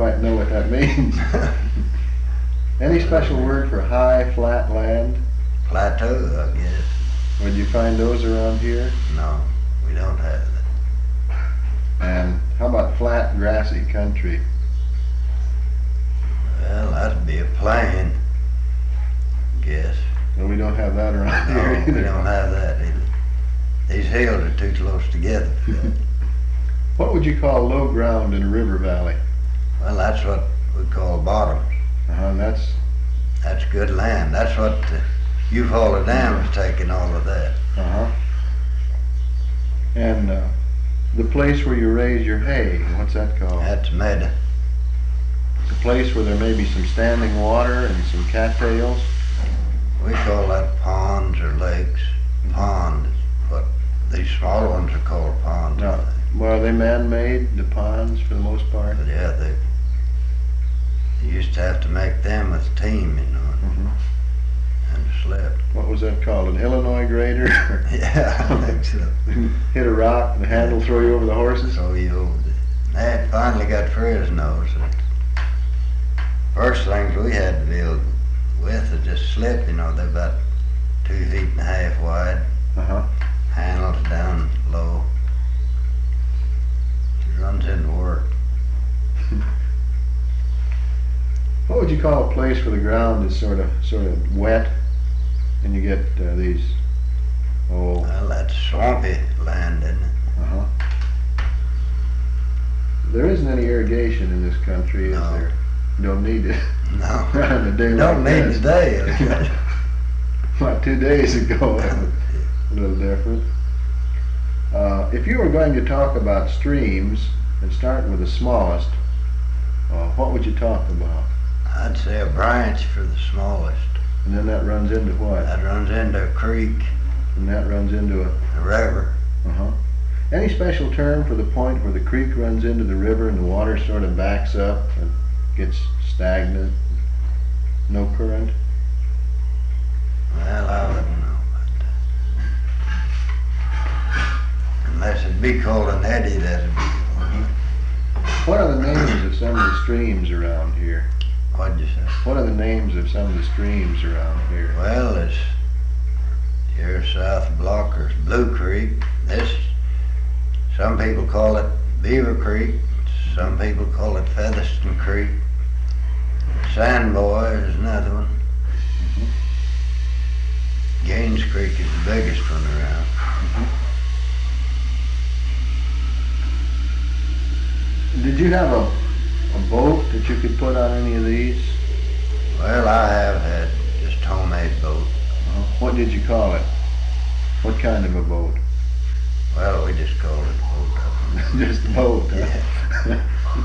might know what that means. Any special word for high, flat land? Plateau, I guess. Would you find those around here? No, we don't have that. And how about flat, grassy country? Well, that'd be a plain, I guess. Well, we don't have that around here No, either. we don't have that either. These hills are too close together for that. What would you call low ground in a river valley? Well, that's what we call bottoms. And that's That's good land. That's what Eufaula Dam is taking all of that. And the place where you raise your hay, what's that called? That's meadow. The place where there may be some standing water and some cattails. We call that ponds or lakes. Pond is what these smaller ones are called ponds. Now, well, are they man-made, the ponds, for the most part? But yeah, they used to have to make them with team, you know, and slip. What was that called, an Illinois grader? Yeah, I think so. Hit a rock and the handle throw you over the horses? So they finally got Fresno. So first things we had to deal with is just slip, you know, they're about 2.5 feet wide. Handles down low. It runs into work. What would you call a place where the ground is sort of wet and you get these, Well, that's swampy land, isn't it? There isn't any irrigation in this country, is No. there? Don't need it. No. On a day Don't like need this. today. About 2 days ago, a little different. If you were going to talk about streams and start with the smallest, what would you talk about? I'd say a branch for the smallest. And then that runs into what? That runs into a creek, And that runs into a... a river. Any special term for the point where the creek runs into the river and the water sort of backs up and gets stagnant? No current? Well, I wouldn't know about that. Unless it'd be called an eddy, that'd be. What are the names of some of the streams around here? What'd you say? What are the names of some of the streams around here? Well, it's here south of Blockers, Blue Creek. Some people call it Beaver Creek. Some people call it Featherston Creek. Sandboy is another one. Gaines Creek is the biggest one around. Did you have a boat that you could put on any of these? Well, I have had just homemade boat. What did you call it? What kind of a boat? Well, we just called it boat. Just a boat, huh? Yeah.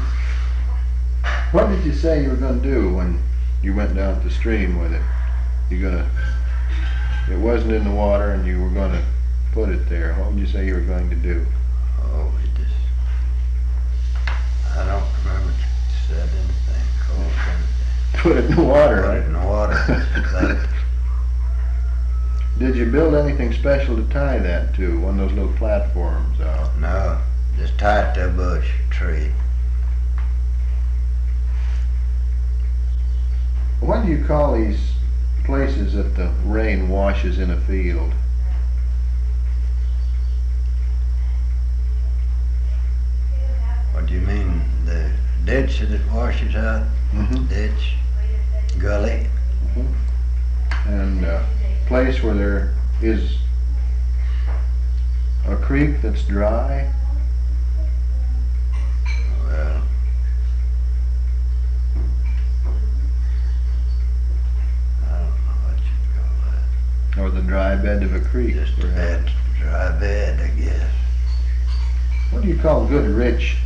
What did you say you were going to do when you went down the stream with it? It wasn't in the water and you were going to put it there. What would you say you were going to do? Oh, I don't remember if it said anything, called anything. Put it in the water, Put right? it in the water. Did you build anything special to tie that to? One of those little platforms out? No, just tie it to a bush, tree. What do you call these places that the rain washes in a field? What do you mean? The ditch that it washes out? Ditch, gully. And a place where there is a creek that's dry? Well, I don't know what you'd call that. Or the dry bed of a creek? Just a perhaps? dry bed, I guess. What do you call good rich